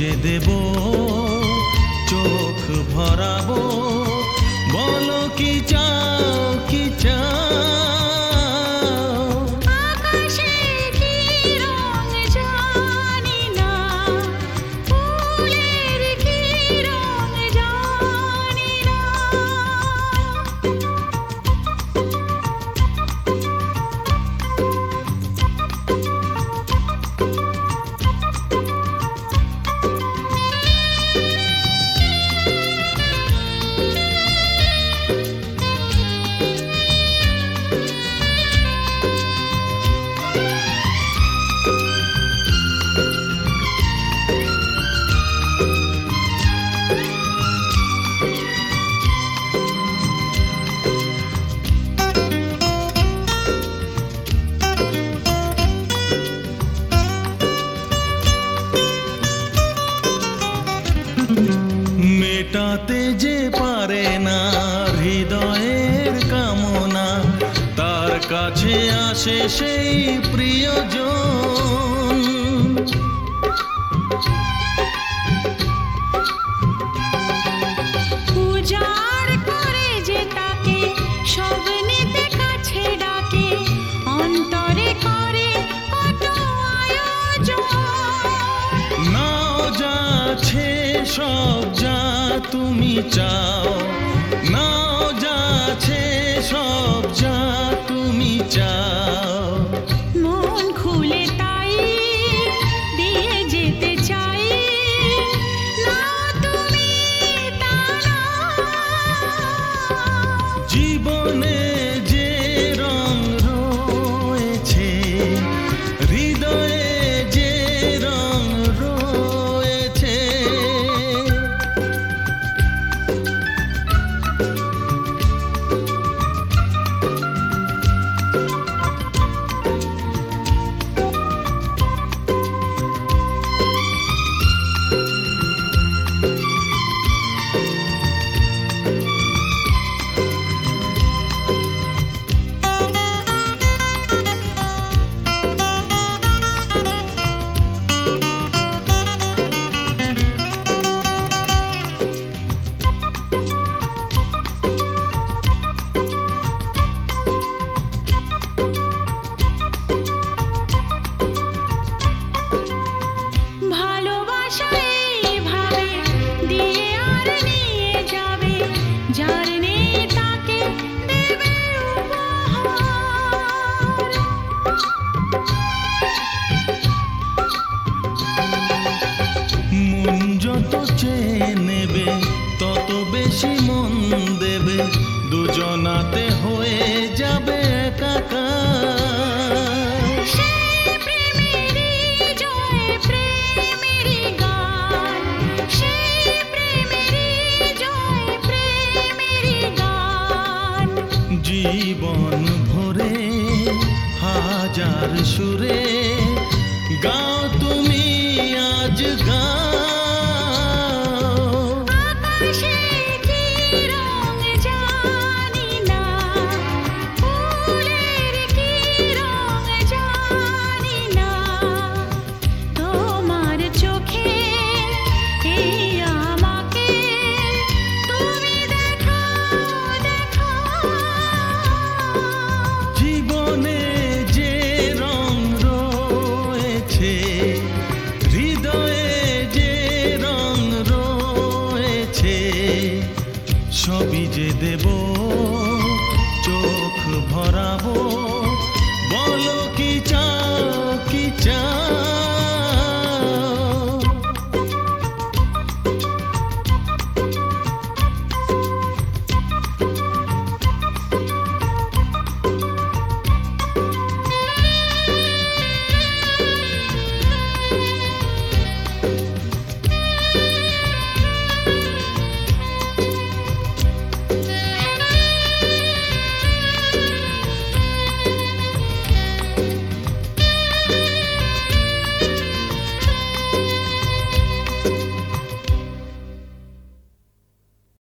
যে দেব, চোখ ভরাবো, বলো কি চাও, কি চাও। আকাশে কি রং জানি না, ফুলের কি রং জানি না। মেটাতে যে পারে না হৃদয়ের কামনা, তার কাছে আসে সেই প্রিয়জন। উজাড় করে যে তাকে সব নিতে কাছে ডাকে, অন্তরে করে কত আয়োজন। নাও যাচ্ছে সব যা তুমি চাও, নাও যাচ্ছে সব যা তুমি চাও। মন খুলে তাই দিয়ে যেতে চাই, নাও তুমি তা নাও। জীবনে যে রং রয়েছে, হৃদয়ে যে রং রয়েছে, ভালোবাসা এইভাবে দিয়ে আর নিয়ে যাবে, যার নেই তাকে দেবে উপহার। মন যত চেয়ে নেবে তত বেশি মন দেবে, দুজনাতে হয়ে যাবে একাকার। সেই প্রেমেরই জয় প্রেমেরই গান, সেই প্রেমেরই জয় প্রেমেরই গান। জীবন ভরে হাজার সুরে গাও তুমি আজ গাও। আকাশে কি রং জানি না, ফুলের কি রং জানি না। তোমার চোখে এই আমাকে তুমি দেখাও, দেখাও। জীবনে যে রং রয়েছে, হৃদয়ে যে রং রয়েছে, সবই যে দেব, চোখ ভরাবো,